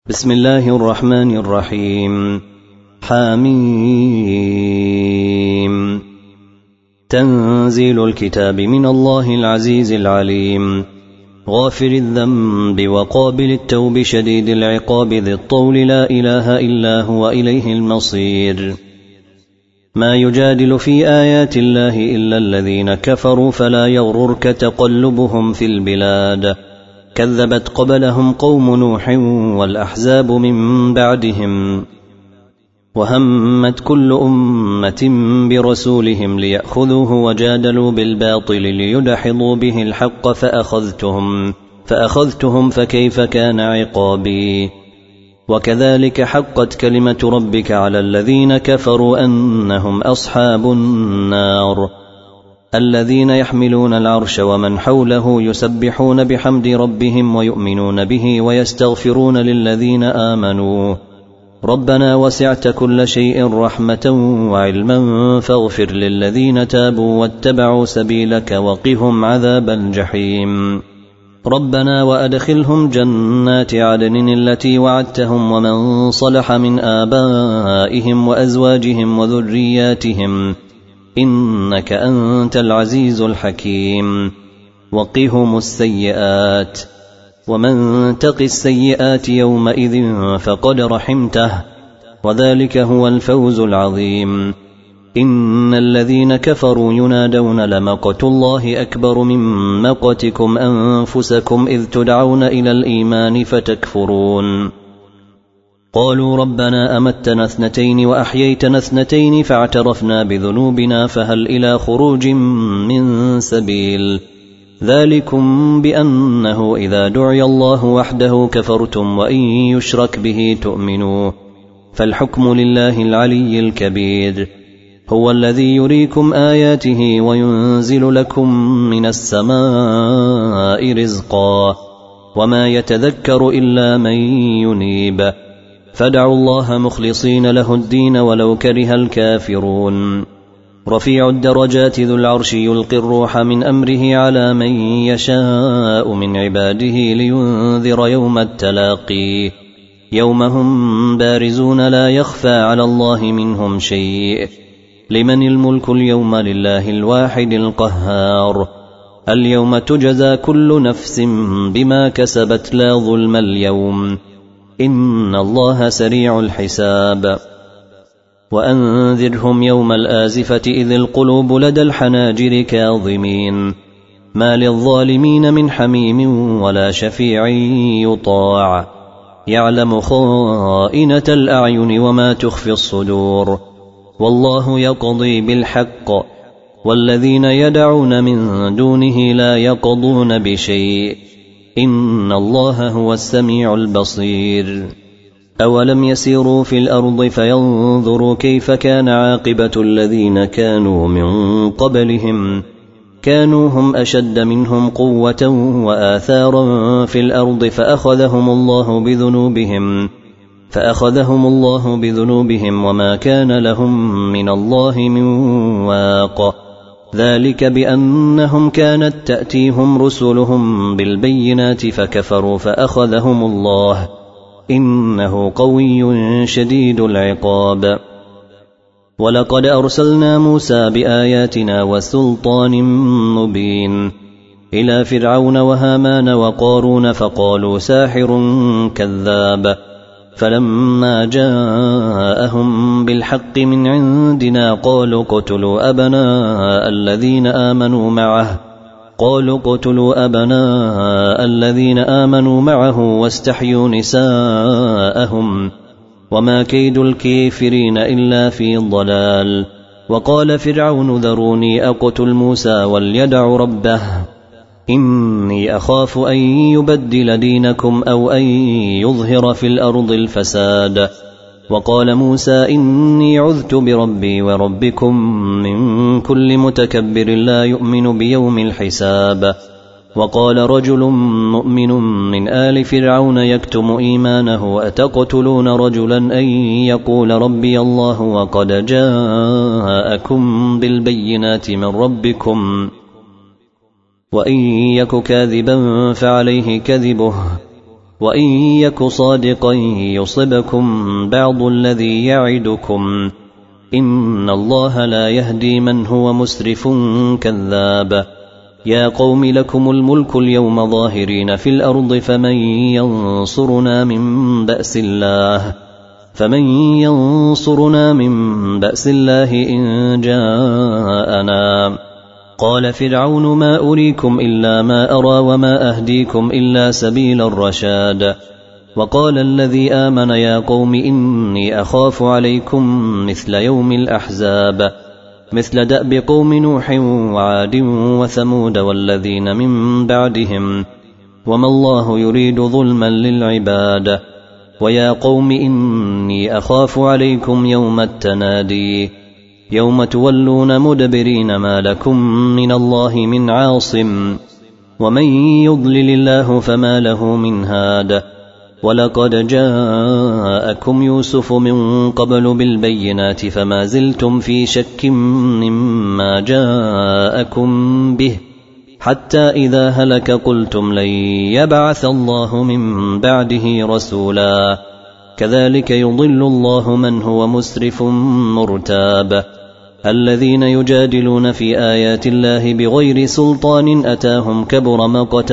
بسم الله الرحمن الرحيم. حميم. تنزيل الكتاب من الله العزيز العليم، غافر الذنب وقابل التوب شديد العقاب ذي الطول، لا إله إلا هو إليه المصير. ما يجادل في آيات الله إلا الذين كفروا، فلا يغررك تقلبهم في البلاد. كذبت قبلهم قوم نوح والأحزاب من بعدهم، وهمت كل أمة برسولهم ليأخذوه، وجادلوا بالباطل ليدحضوا به الحق، فأخذتهم فكيف كان عقابي. وكذلك حقت كلمة ربك على الذين كفروا أنهم أصحاب النار. الذين يحملون العرش ومن حوله يسبحون بحمد ربهم ويؤمنون به ويستغفرون للذين آمنوا، ربنا وسعت كل شيء رحمة وعلما فاغفر للذين تابوا واتبعوا سبيلك وقهم عذاب الجحيم. ربنا وأدخلهم جنات عدن التي وعدتهم ومن صلح من آبائهم وأزواجهم وذرياتهم، إنك أنت العزيز الحكيم. وقهم السيئات، ومن تق السيئات يومئذ فقد رحمته، وذلك هو الفوز العظيم. إن الذين كفروا ينادون لمقت الله أكبر من مقتكم أنفسكم إذ تدعون إلى الإيمان فتكفرون. قالوا ربنا أمتنا 2 وأحييتنا 2 فاعترفنا بذنوبنا فهل إلى خروج من سبيل. ذلكم بأنه إذا دعي الله وحده كفرتم وإن يشرك به تؤمنوا، فالحكم لله العلي الكبير. هو الذي يريكم آياته وينزل لكم من السماء رزقا، وما يتذكر إلا من ينيب، فادعوا الله مخلصين له الدين ولو كره الكافرون. رفيع الدرجات ذو العرش يلقي الروح من أمره على من يشاء من عباده لينذر يوم التلاقي، يوم هم بارزون لا يخفى على الله منهم شيء. لمن الملك اليوم؟ لله الواحد القهار. اليوم تجزى كل نفس بما كسبت لا ظلم اليوم، إن الله سريع الحساب. وأنذرهم يوم الآزفة إذ القلوب لدى الحناجر كاظمين، ما للظالمين من حميم ولا شفيع يطاع، يعلم خائنة الأعين وما تخفي الصدور، والله يقضي بالحق، والذين يدعون من دونه لا يقضون بشيء، إن الله هو السميع البصير. أولم يسيروا في الأرض فينظروا كيف كان عاقبة الذين كانوا من قبلهم، كانوا هم أشد منهم قوة وآثارا في الأرض فأخذهم الله بذنوبهم وما كان لهم من الله من واق. ذلك بأنهم كانت تأتيهم رسلهم بالبينات فكفروا فأخذهم الله، إنه قوي شديد العقاب. ولقد أرسلنا موسى بآياتنا وسلطان مبين إلى فرعون وهامان وقارون فقالوا ساحر كذاب، فلما جاءهم بالحق من عندنا قالوا اقتلوا أبناء الذين آمنوا معه واستحيوا نساءهم، وما كيد الكافرين إلا في ضلال. وقال فرعون ذروني أقتل موسى وليدع ربه، إني أخاف أن يبدل دينكم أو أن يظهر في الأرض الفساد. وقال موسى إني عذت بربي وربكم من كل متكبر لا يؤمن بيوم الحساب. وقال رجل مؤمن من آل فرعون يكتم إيمانه أتقتلون رجلا أن يقول ربي الله وقد جاءكم بالبينات من ربكم، وإن يك كاذبا فعليه كذبه وإن يك صادقا يصبكم بعض الذي يعدكم إن الله لا يهدي من هو مسرف كذاب يا قوم لكم الملك اليوم ظاهرين في الأرض فمن ينصرنا من بأس الله إن جاءنا قال فرعون ما أريكم إلا ما أرى وما أهديكم إلا سبيل الرشاد وقال الذي آمن يا قوم إني أخاف عليكم مثل يوم الأحزاب مثل دأب قوم نوح وعاد وثمود والذين من بعدهم وما الله يريد ظلما للعباد ويا قوم إني أخاف عليكم يوم التنادي يوم تولون مدبرين ما لكم من الله من عاصم ومن يضلل الله فما له من هاد ولقد جاءكم يوسف من قبل بالبينات فما زلتم في شك مما جاءكم به حتى إذا هلك قلتم لن يبعث الله من بعده رسولا كذلك يضل الله من هو مسرف مرتاب الذين يجادلون في آيات الله بغير سلطان أتاهم كبر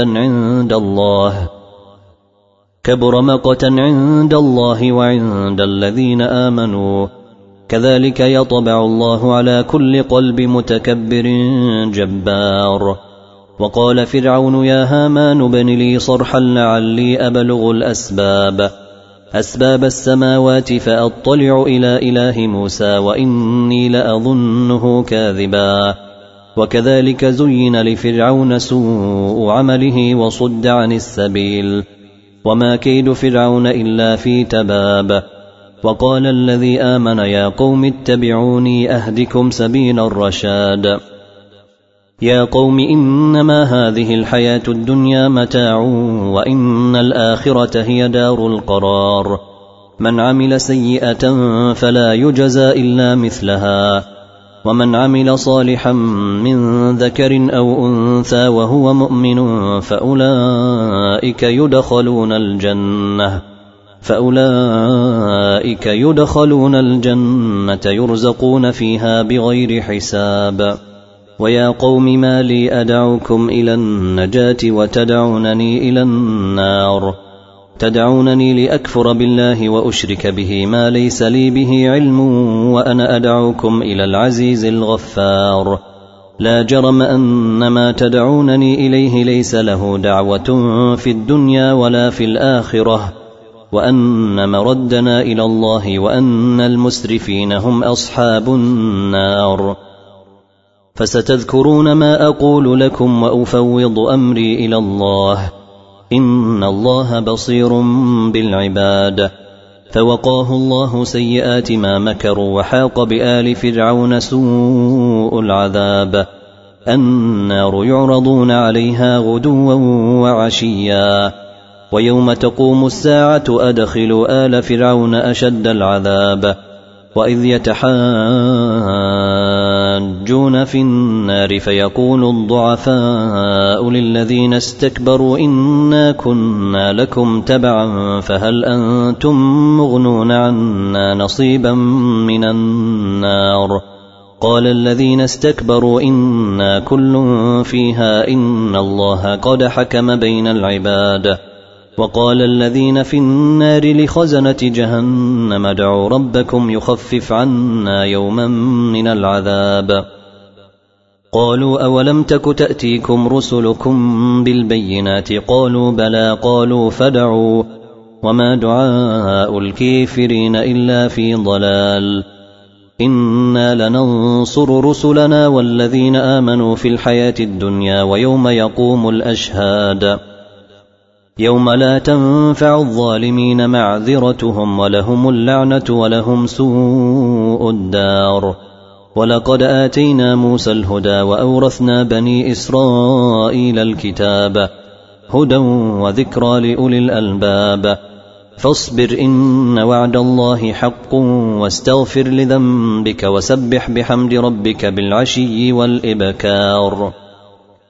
مقتا عند الله وعند الذين آمنوا كذلك يطبع الله على كل قلب متكبر جبار وقال فرعون يا هامان ابن لي صرحا لعلي أبلغ أسباب السماوات فأطلع إلى إله موسى وإني لأظنه كاذبا وكذلك زين لفرعون سوء عمله وصد عن السبيل وما كيد فرعون إلا في تباب وقال الذي آمن يا قوم اتبعوني أهدكم سبيل الرشاد يا قوم إنما هذه الحياة الدنيا متاع وإن الآخرة هي دار القرار من عمل سيئة فلا يجزى إلا مثلها ومن عمل صالحا من ذكر أو أنثى وهو مؤمن فأولئك يدخلون الجنة يرزقون فيها بغير حساب ويا قوم ما لي أدعوكم إلى النجاة وتدعونني إلى النار تدعونني لأكفر بالله وأشرك به ما ليس لي به علم وأنا أدعوكم إلى العزيز الغفار لا جرم أن ما تدعونني إليه ليس له دعوة في الدنيا ولا في الآخرة وأن مردنا إلى الله وأن المسرفين هم أصحاب النار فستذكرون ما أقول لكم وأفوض أمري إلى الله إن الله بصير بالعباد فوقاه الله سيئات ما مكروا وحاق بآل فرعون سوء العذاب النار يعرضون عليها غدوا وعشيا ويوم تقوم الساعة أدخلوا آل فرعون أشد العذاب وإذ يتحاجون في النار فيقول الضعفاء للذين استكبروا إنا كنا لكم تبعا فهل أنتم مغنون عنا نصيبا من النار قال الذين استكبروا إنا كل فيها إن الله قد حكم بين العباد وقال الذين في النار لخزنة جهنم ادعوا ربكم يخفف عنا يوما من العذاب قالوا أولم تك تأتيكم رسلكم بالبينات قالوا بلى قالوا فادعوا وما دعاء الكافرين إلا في ضلال إنا لننصر رسلنا والذين آمنوا في الحياة الدنيا ويوم يقوم الأشهاد يوم لا تنفع الظالمين معذرتهم ولهم اللعنة ولهم سوء الدار ولقد آتينا موسى الهدى وأورثنا بني إسرائيل الكتاب هدى وذكرى لأولي الألباب فاصبر إن وعد الله حق واستغفر لذنبك وسبح بحمد ربك بالعشي والإبكار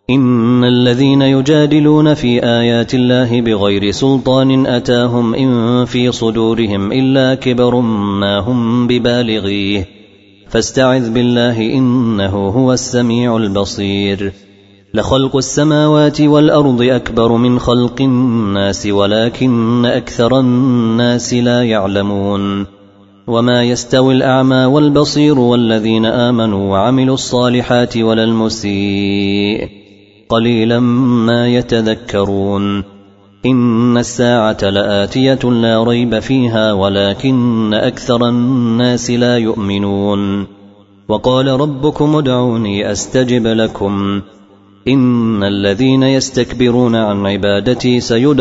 إن الذين يجادلون في آيات الله بغير سلطان أتاهم إن في صدورهم إلا كبر ما هم ببالغيه فاستعذ بالله إنه هو السميع البصير. لخلق السماوات والأرض أكبر من خلق الناس ولكن أكثر الناس لا يعلمون. وما يستوي الأعمى والبصير والذين آمنوا وعملوا الصالحات ولا المسيء قليلا ما يتذكرون. إن الساعة لآتية لا ريب فيها ولكن أكثر الناس لا يؤمنون. وقال ربكم ادعوني أستجب لكم إن الذين يستكبرون عن عبادتي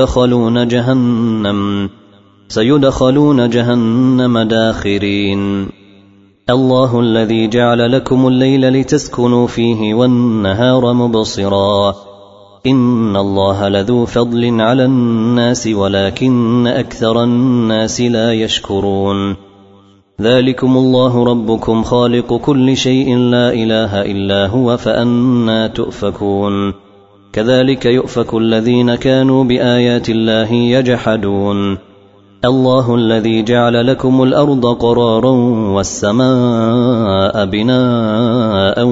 سيدخلون جهنم داخرين. الله الذي جعل لكم الليل لتسكنوا فيه والنهار مبصرا إن الله لذو فضل على الناس ولكن أكثر الناس لا يشكرون. ذلكم الله ربكم خالق كل شيء لا إله إلا هو فأنى تؤفكون. كذلك يؤفك الذين كانوا بآيات الله يجحدون. الله الذي جعل لكم الأرض قرارا والسماء بناء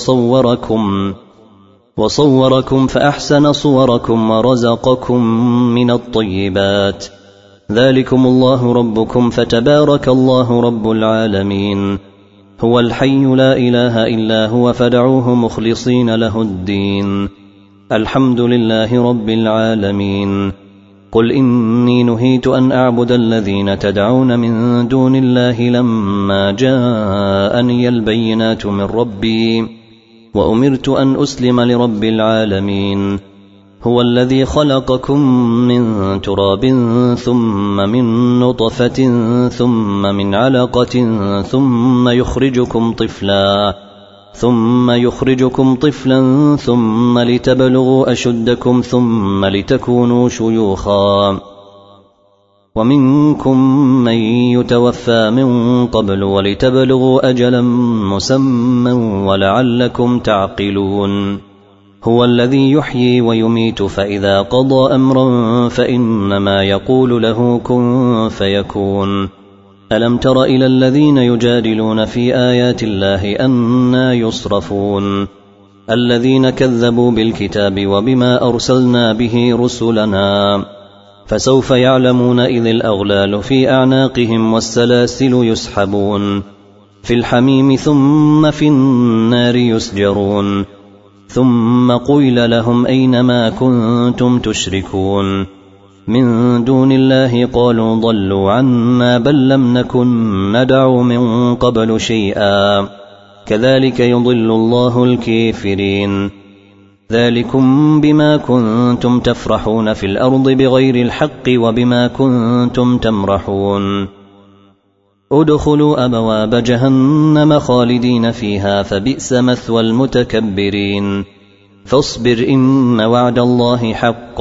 وصوركم فأحسن صوركم ورزقكم من الطيبات. ذلكم الله ربكم فتبارك الله رب العالمين. هو الحي لا إله إلا هو فادعوه مخلصين له الدين. الحمد لله رب العالمين. قل إني نهيت أن أعبد الذين تدعون من دون الله لما جاءني البينات من ربي وأمرت أن أسلم لرب العالمين. هو الذي خلقكم من تراب ثم من نطفة ثم من علقة ثم يخرجكم طفلا ثم لتبلغوا أشدكم ثم لتكونوا شيوخا ومنكم من يتوفى من قبل ولتبلغوا أجلا مسمى ولعلكم تعقلون. هو الذي يحيي ويميت فإذا قضى أمرا فإنما يقول له كن فيكون. ألم تر إلى الذين يجادلون في آيات الله أنى يصرفون. الذين كذبوا بالكتاب وبما أرسلنا به رسلنا فسوف يعلمون إذ الأغلال في أعناقهم والسلاسل يسحبون في الحميم ثم في النار يسجرون ثم قيل لهم أين ما كنتم تشركون من دون الله قالوا ضلوا عنا بل لم نكن ندعو من قبل شيئا كذلك يضل الله الكافرين. ذلكم بما كنتم تفرحون في الأرض بغير الحق وبما كنتم تمرحون. ادخلوا أبواب جهنم خالدين فيها فبئس مثوى المتكبرين. فاصبر إن وعد الله حق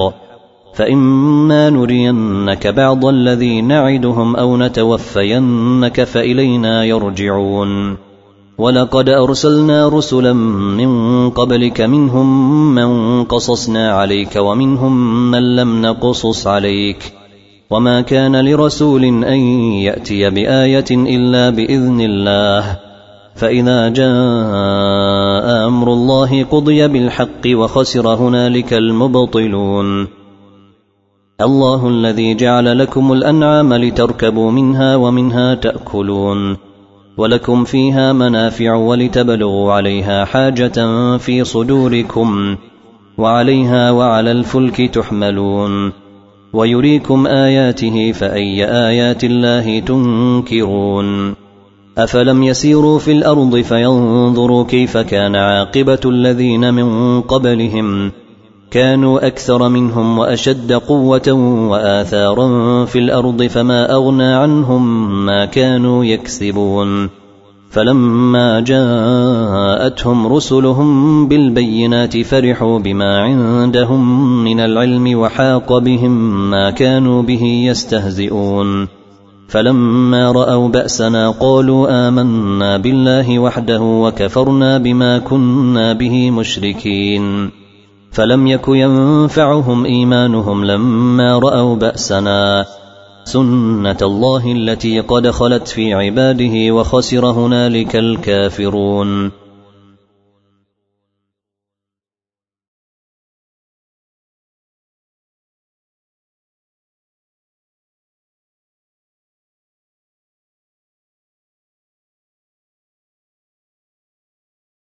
فإما نرينك بعض الذي نعدهم أو نتوفينك فإلينا يرجعون. ولقد أرسلنا رسلا من قبلك منهم من قصصنا عليك ومنهم من لم نقصص عليك وما كان لرسول أن يأتي بآية إلا بإذن الله فإذا جاء أمر الله قضي بالحق وخسر هنالك المبطلون. الله الذي جعل لكم الأنعام لتركبوا منها ومنها تأكلون ولكم فيها منافع ولتبلغوا عليها حاجة في صدوركم وعليها وعلى الفلك تحملون ويريكم آياته فأي آيات الله تنكرون. أفلم يسيروا في الأرض فينظروا كيف كان عاقبة الذين من قبلهم كانوا أكثر منهم وأشد قوة وآثارا في الأرض فما أغنى عنهم ما كانوا يكسبون. فلما جاءتهم رسلهم بالبينات فرحوا بما عندهم من العلم وحاق بهم ما كانوا به يستهزئون. فلما رأوا بأسنا قالوا آمنا بالله وحده وكفرنا بما كنا به مشركين. فلم يك ينفعهم إيمانهم لما رأوا بأسنا سنة الله التي قد خلت في عباده وخسر هنالك الكافرون.